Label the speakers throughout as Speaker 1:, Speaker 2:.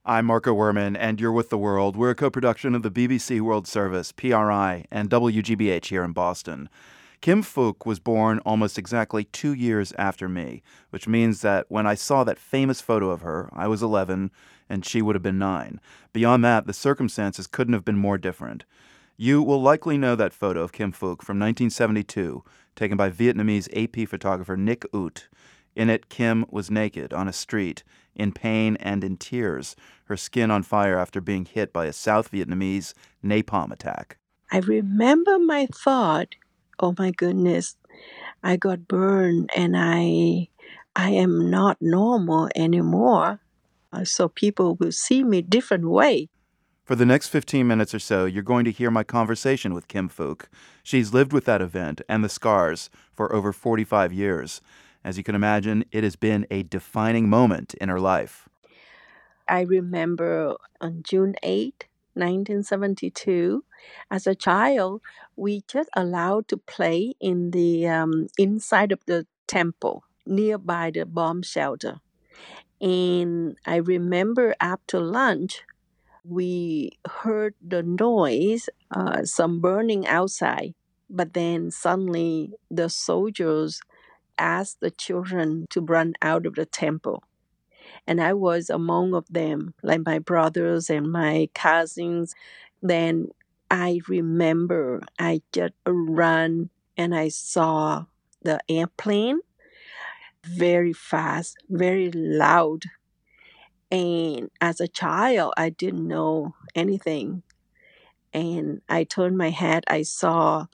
Speaker 1: I'm Marco Werman, and you're with The World. We're a co-production of the BBC World Service, PRI, and WGBH here in Boston. Kim Phuc was born almost exactly 2 years after me, which means that when I saw that famous photo of her, I was 11, and she would have been 9. Beyond that, the circumstances couldn't have been more different. You will likely know that photo of Kim Phuc from 1972, taken by Vietnamese AP photographer Nick Ut. In it, Kim was naked on a street, in pain and in tears, her skin on fire after being hit by a South Vietnamese napalm attack.
Speaker 2: I remember my thought, oh my goodness, I got burned and I am not normal anymore. So people will see me different way.
Speaker 1: For the next 15 minutes or so, you're going to hear my conversation with Kim Phuc. She's lived with that event and the scars for over 45 years. As you can imagine, it has been a defining moment in her life.
Speaker 2: I remember on June 8, 1972, as a child, we just allowed to play in the inside of the temple nearby the bomb shelter. And I remember after lunch, we heard the noise, some burning outside. But then suddenly the soldiers asked the children to run out of the temple. And I was among of them, like my brothers and my cousins. Then I remember I just ran and I saw the airplane very fast, very loud. And as a child, I didn't know anything. And I turned my head, I saw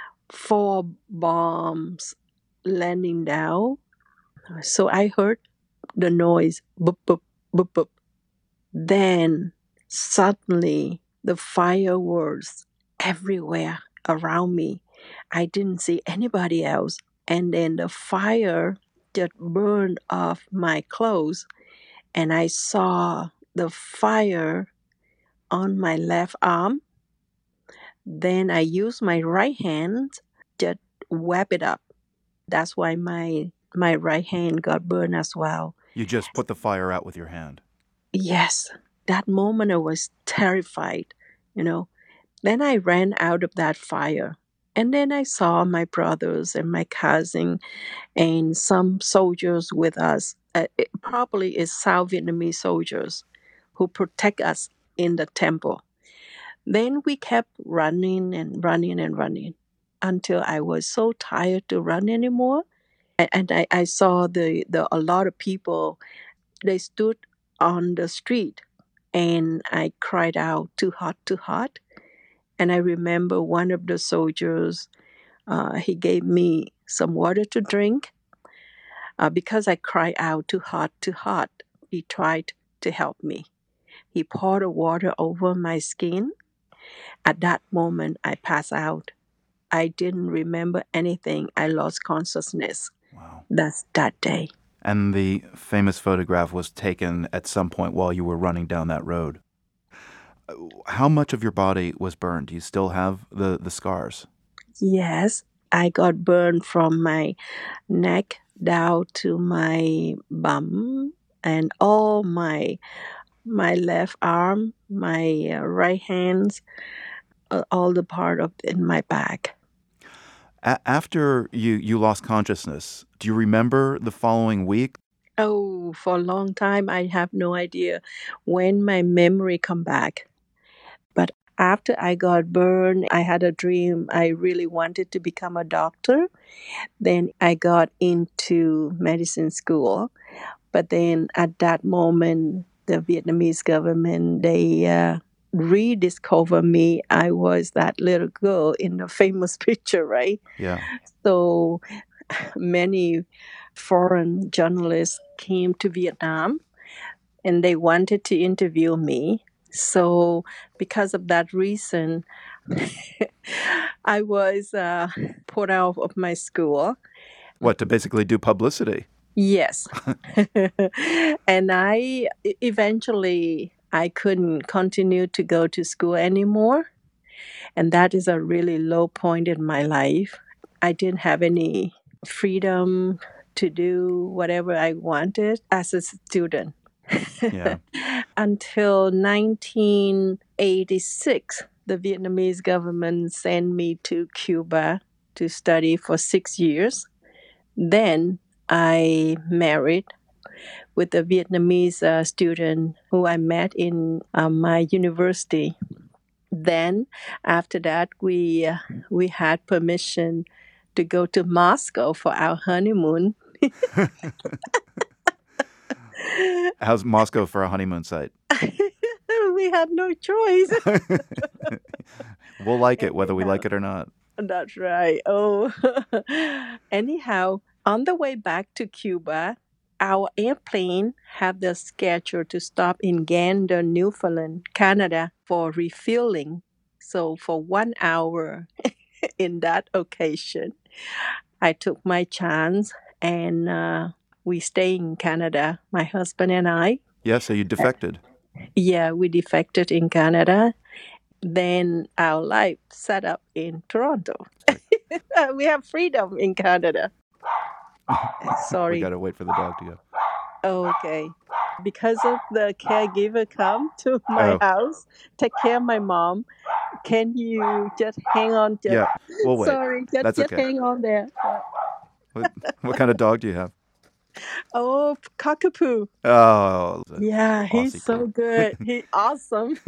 Speaker 2: 4 bombs landing down. So I heard the noise, boop, boop, boop, boop. Then suddenly the fireworks everywhere around me. I didn't see anybody else. And then the fire just burned off my clothes. And I saw the fire on my left arm. Then I used my right hand to wrap it up. That's why my right hand got burned as well.
Speaker 1: You just put the fire out with your hand.
Speaker 2: Yes, that moment I was terrified, you know. Then I ran out of that fire. And then I saw my brothers and my cousin and some soldiers with us. It probably is South Vietnamese soldiers who protect us in the temple. Then we kept running and running and running until I was so tired to run anymore. And I saw a lot of people, they stood on the street and I cried out, too hot, too hot. And I remember one of the soldiers, he gave me some water to drink. Because I cried out, too hot, too hot. He tried to help me. He poured the water over my skin. At that moment, I passed out. I didn't remember anything. I lost consciousness.
Speaker 1: Wow.
Speaker 2: That's that day.
Speaker 1: And the famous photograph was taken at some point while you were running down that road. How much of your body was burned? Do you still have the scars?
Speaker 2: Yes, I got burned from my neck down to my bum and all my left arm, my right hands, all the part of in my back.
Speaker 1: After you lost consciousness, do you remember the following week?
Speaker 2: Oh, for a long time I have no idea when my memory come back. But after I got burned, I had a dream. I really wanted to become a doctor. Then I got into medicine school. But then at that moment, the Vietnamese government, they rediscovered me. I was that little girl in the famous picture, right?
Speaker 1: Yeah.
Speaker 2: So many foreign journalists came to Vietnam and they wanted to interview me. So because of that reason, I was put out of my school.
Speaker 1: What, to basically do publicity?
Speaker 2: Yes. And I eventually I couldn't continue to go to school anymore. And that is a really low point in my life. I didn't have any freedom to do whatever I wanted as a student.
Speaker 1: Yeah.
Speaker 2: Until 1986, the Vietnamese government sent me to Cuba to study for 6 years. Then I married with a Vietnamese student who I met in my university. Then, after that, we had permission to go to Moscow for our honeymoon.
Speaker 1: How's Moscow for a honeymoon site?
Speaker 2: We had no choice.
Speaker 1: We'll like it whether we
Speaker 2: Anyhow,
Speaker 1: like it or not.
Speaker 2: that's right. Oh, anyhow, on the way back to Cuba, our airplane had the schedule to stop in Gander, Newfoundland, Canada for refueling. So for 1 hour in that occasion, I took my chance and we stay in Canada, my husband and I.
Speaker 1: Yeah, so you defected.
Speaker 2: Yeah, we defected in Canada. Then our life set up in Toronto. We have freedom in Canada.
Speaker 1: We
Speaker 2: Sorry.
Speaker 1: got to wait for the dog to go.
Speaker 2: Okay. Because of the caregiver come to my
Speaker 1: Oh.
Speaker 2: house, take care of my mom. Can you just hang on?
Speaker 1: Yeah, we'll wait.
Speaker 2: Sorry,
Speaker 1: That's
Speaker 2: just
Speaker 1: okay.
Speaker 2: hang on there.
Speaker 1: What kind of dog do you have?
Speaker 2: Oh, cockapoo.
Speaker 1: Oh,
Speaker 2: Yeah, he's
Speaker 1: Aussie
Speaker 2: so
Speaker 1: poo.
Speaker 2: good. He's awesome.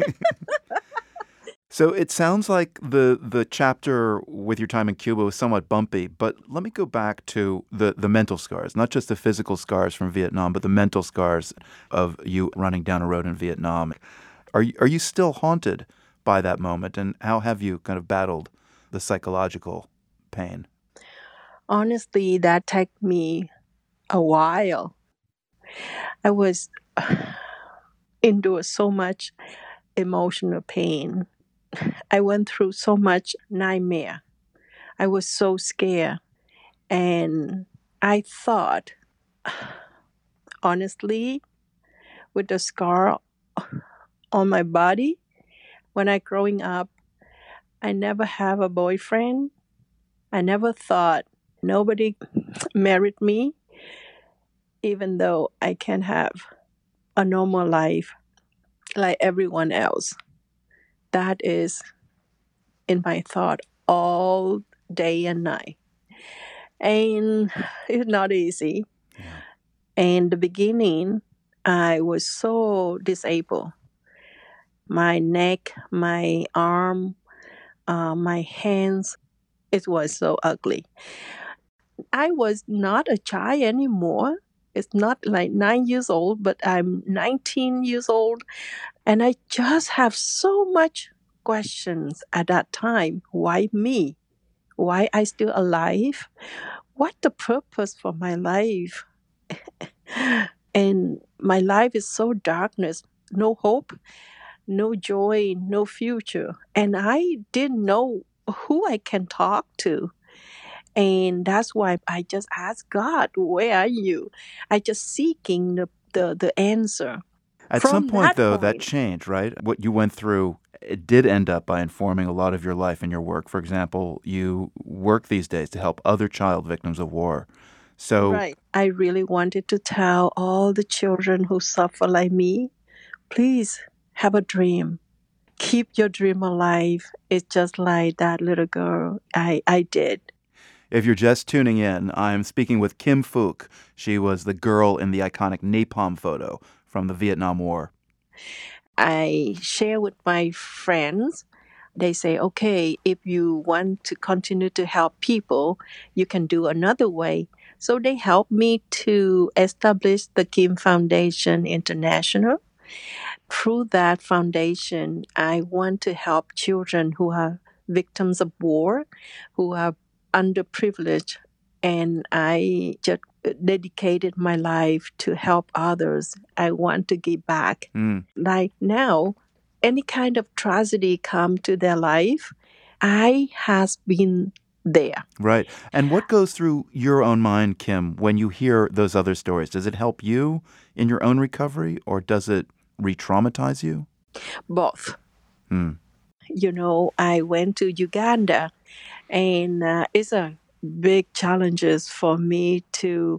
Speaker 1: So it sounds like the chapter with your time in Cuba was somewhat bumpy, but let me go back to the mental scars, not just the physical scars from Vietnam, but the mental scars of you running down a road in Vietnam. Are you still haunted by that moment, and how have you kind of battled the psychological pain?
Speaker 2: Honestly, that took me a while. I was endure so much emotional pain. I went through so much nightmare. I was so scared. And I thought, honestly, with the scar on my body, when I growing up, I never have a boyfriend. I never thought nobody married me, even though I can have a normal life like everyone else. That is in my thought all day and night. And it's not easy.
Speaker 1: Yeah.
Speaker 2: In the beginning, I was so disabled. My neck, my arm, my hands, it was so ugly. I was not a child anymore. It's not like 9 years old, but I'm 19 years old. And I just have so much questions at that time. Why me? Why I still alive? What the purpose for my life? And my life is so darkness, no hope, no joy, no future. And I didn't know who I can talk to. And that's why I just asked God, where are you? I just seeking the answer.
Speaker 1: At some
Speaker 2: From
Speaker 1: point,
Speaker 2: that
Speaker 1: though, that
Speaker 2: point,
Speaker 1: changed, right? What you went through, it did end up by informing a lot of your life and your work. For example, you work these days to help other child victims of war. So,
Speaker 2: right, I really wanted to tell all the children who suffer like me, please have a dream. Keep your dream alive. It's just like that little girl I did.
Speaker 1: if you're just tuning in, I'm speaking with Kim Phuc. She was the girl in the iconic napalm photo from the Vietnam War.
Speaker 2: I share with my friends. They say, okay, if you want to continue to help people, you can do another way. So they helped me to establish the Kim Foundation International. Through that foundation, I want to help children who are victims of war, who are underprivileged, and I just dedicated my life to help others. I want to give back.
Speaker 1: Mm.
Speaker 2: Like now, any kind of tragedy come to their life, I has been there.
Speaker 1: Right. And what goes through your own mind, Kim, when you hear those other stories? Does it help you in your own recovery, or does it re-traumatize you?
Speaker 2: Both.
Speaker 1: Hmm.
Speaker 2: You know, I went to Uganda, and it's a big challenges for me to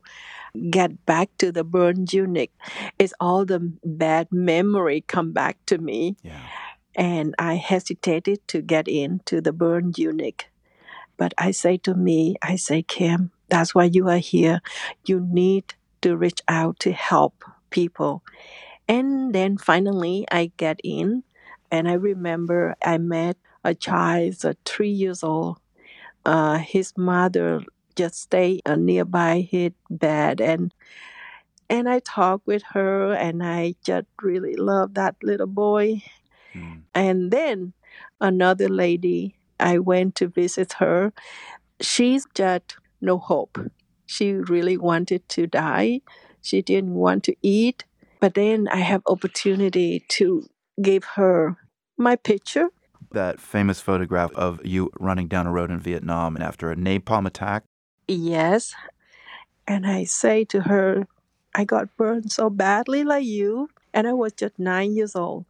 Speaker 2: get back to the burned unit. It's all the bad memory come back to me.
Speaker 1: Yeah.
Speaker 2: And I hesitated to get into the burned unit. But I say to me, I say, Kim, that's why you are here. You need to reach out to help people. And then finally I get in. And I remember I met a child, 3 years old. His mother just stayed nearby his bed, and I talked with her, and I just really love that little boy.
Speaker 1: Mm.
Speaker 2: And then another lady, I went to visit her. She's just no hope. She really wanted to die. She didn't want to eat. But then I have opportunity to give her my picture.
Speaker 1: That famous photograph of you running down a road in Vietnam after a napalm attack.
Speaker 2: Yes. And I say to her, I got burned so badly like you. And I was just 9 years old.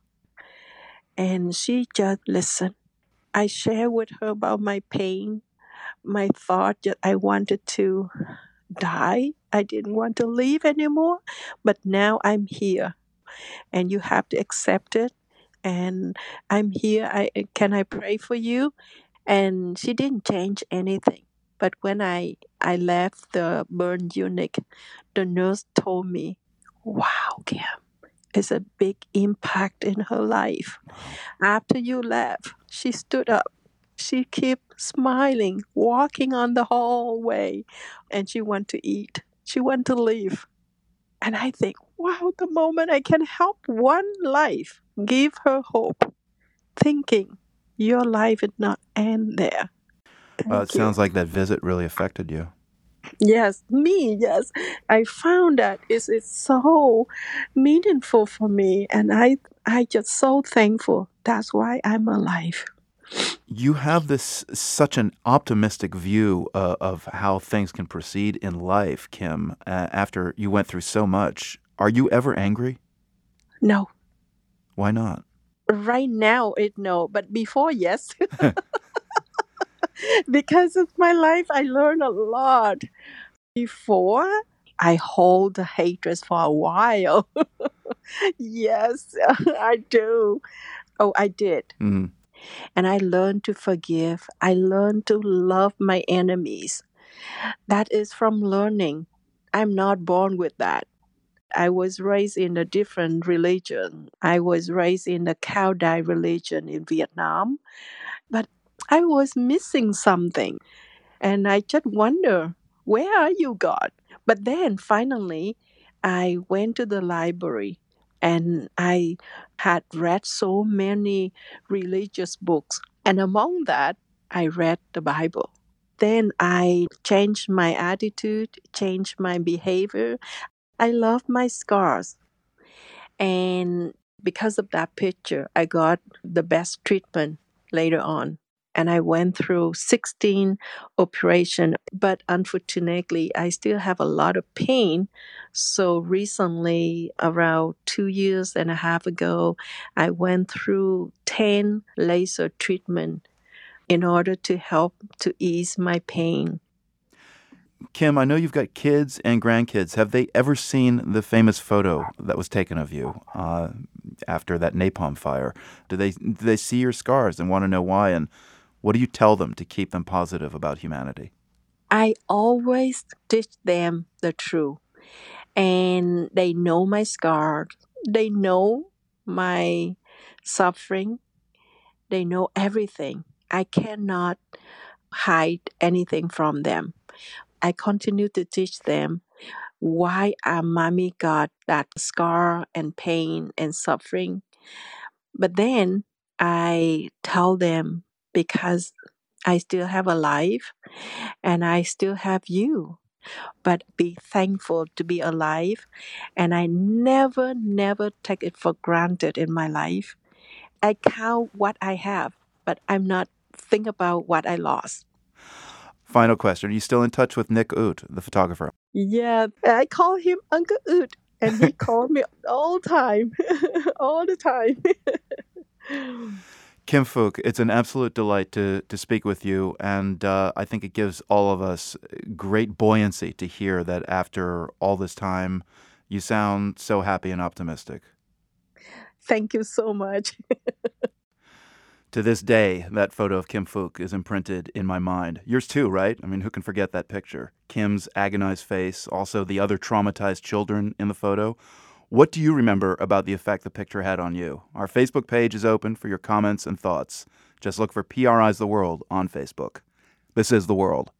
Speaker 2: And she just listened. I share with her about my pain, my thought that I wanted to die. I didn't want to live anymore. But now I'm here and you have to accept it. And I'm here. Can I pray for you? And she didn't change anything. But when I left the burn unit, the nurse told me, wow, Kim, it's a big impact in her life. After you left, she stood up. She kept smiling, walking on the hallway, and she wanted to eat. She wanted to live. And I think, wow, the moment I can help one life, give her hope, thinking your life would not end there.
Speaker 1: Well, it
Speaker 2: Thank you.
Speaker 1: sounds like that visit really affected you.
Speaker 2: Yes, me, yes. I found that it's so meaningful for me, and I just so thankful. That's why I'm alive.
Speaker 1: You have this such an optimistic view of how things can proceed in life, Kim, after you went through so much. Are you ever angry?
Speaker 2: No,
Speaker 1: Why not?
Speaker 2: right now it no, but before yes, because of my life, I learned a lot. Before I hold the hatred for a while. Yes, I do. Oh, I did.
Speaker 1: Mm.
Speaker 2: And I learned to forgive. I learned to love my enemies. That is from learning. I'm not born with that. I was raised in a different religion. I was raised in the Cao Dai religion in Vietnam, but I was missing something. And I just wonder, where are you, God? But then finally, I went to the library and I had read so many religious books. And among that, I read the Bible. Then I changed my attitude, changed my behavior. I love my scars. And because of that picture, I got the best treatment later on. And I went through 16 operations, but unfortunately, I still have a lot of pain. So recently, around 2 years and a half ago, I went through 10 laser treatment in order to help to ease my pain.
Speaker 1: Kim, I know you've got kids and grandkids. Have they ever seen the famous photo that was taken of you after that napalm fire? Do they see your scars and want to know why? And what do you tell them to keep them positive about humanity?
Speaker 2: I always teach them the truth, and they know my scars. They know my suffering. They know everything. I cannot hide anything from them. I continue to teach them why our mommy got that scar and pain and suffering. But then I tell them because I still have a life and I still have you. But be thankful to be alive. And I never, never take it for granted in my life. I count what I have, but I'm not think about what I lost.
Speaker 1: Final question. Are you still in touch with Nick Ut, the photographer?
Speaker 2: Yeah, I call him Uncle Oot, and he called me all time, all the time.
Speaker 1: Kim Phuc, it's an absolute delight to speak with you, and I think it gives all of us great buoyancy to hear that after all this time, you sound so happy and optimistic.
Speaker 2: Thank you so much.
Speaker 1: To this day, that photo of Kim Phuc is imprinted in my mind. Yours too, right? I mean, who can forget that picture? Kim's agonized face, also the other traumatized children in the photo. What do you remember about the effect the picture had on you? Our Facebook page is open for your comments and thoughts. Just look for PRI's The World on Facebook. This is The World.